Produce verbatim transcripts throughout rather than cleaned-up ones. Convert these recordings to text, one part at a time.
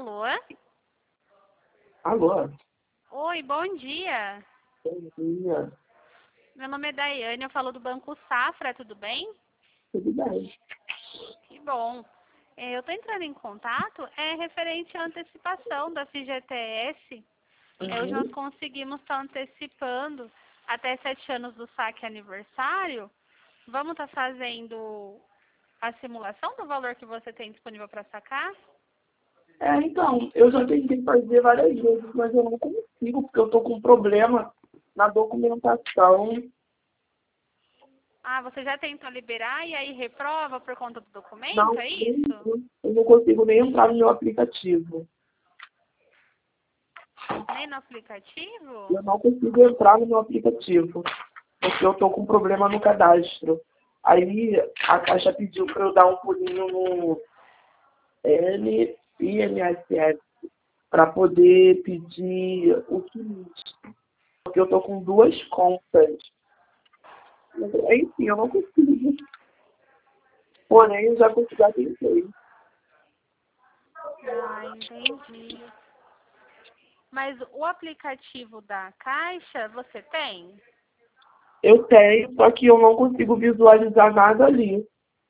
Alô? Alô? Oi, bom dia. Bom dia. Meu nome é Daiane, eu falo do Banco Safra, tudo bem? Tudo bem? Que bom. É, eu estou entrando em contato, é referente à antecipação da F G T S. É, hoje nós Uhum. conseguimos estar antecipando até sete anos do saque aniversário. Vamos estar fazendo a simulação do valor que você tem disponível para sacar? É, então, eu já tentei fazer várias vezes, mas eu não consigo, porque eu tô com um problema na documentação. Ah, você já tentou liberar e aí reprova por conta do documento, Não, é nem, isso? eu não consigo nem entrar no meu aplicativo. Nem no aplicativo? Eu não consigo entrar no meu aplicativo, porque eu tô com um problema no cadastro. Aí a Caixa pediu para eu dar um pulinho no N I N S S para poder pedir o seguinte, porque eu tô com duas contas. Enfim, eu não consigo. Porém, eu já consegui, já tentei. Ah, entendi. Mas o aplicativo da Caixa, você tem? Eu tenho, só que eu não consigo visualizar nada ali.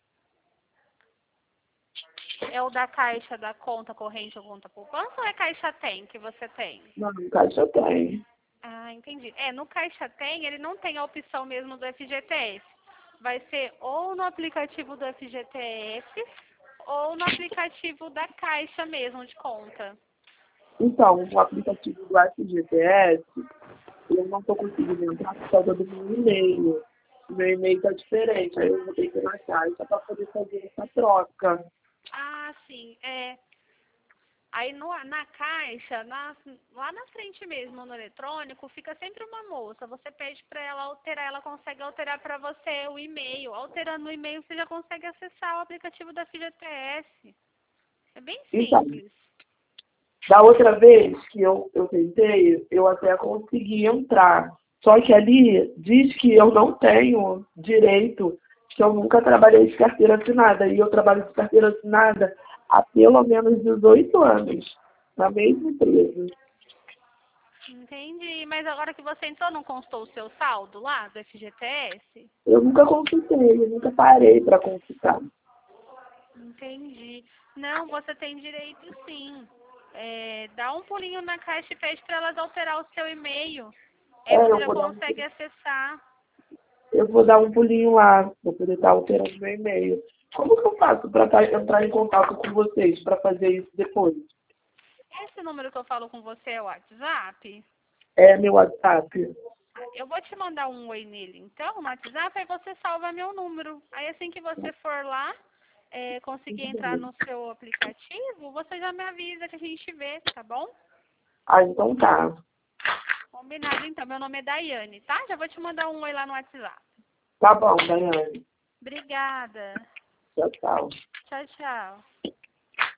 É o da Caixa da conta corrente ou conta poupança ou é Caixa Tem que você tem? Não, no Caixa tem. Ah, entendi. É, no Caixa Tem, ele não tem a opção mesmo do F G T S. Vai ser ou no aplicativo do F G T S ou no aplicativo da Caixa mesmo de conta. Então, o aplicativo do F G T S, eu não estou conseguindo entrar por causa do meu e-mail. O meu e-mail está diferente, aí eu vou ter que ir na Caixa para poder fazer essa troca. Ah, sim. É. Aí no, na caixa, na, lá na frente mesmo, no eletrônico, fica sempre uma moça. Você pede para ela alterar, ela consegue alterar para você o e-mail. Alterando o e-mail, você já consegue acessar o aplicativo da F G T S. É bem Então, simples. da outra vez que eu, eu tentei, eu até consegui entrar. Só que ali diz que eu não tenho direito, que eu nunca trabalhei de carteira assinada. E eu trabalho de carteira assinada há pelo menos dezoito anos, na mesma empresa. Entendi. Mas agora que você entrou, não constou o seu saldo lá do F G T S? Eu nunca consultei, eu nunca parei para consultar. Entendi. Não, você tem direito sim. É, dá um pulinho na caixa e pede para elas alterar o seu e-mail. Aí É, você eu já vou dar um, consegue acessar. eu vou dar um pulinho lá, para poder estar alterando meu e-mail. Como que eu faço para entrar em contato com vocês, para fazer isso depois? Esse número que eu falo com você é o WhatsApp? É meu WhatsApp. Eu vou te mandar um oi nele, então, no WhatsApp, aí você salva meu número. Aí assim que você for lá, é, conseguir entrar no seu aplicativo, você já me avisa que a gente vê, tá bom? Ah, então tá. Combinado, então. Meu nome é Daiane, tá? Já vou te mandar um oi lá no WhatsApp. Tá bom, Daiane. Obrigada. Tchau, tchau. Tchau, tchau.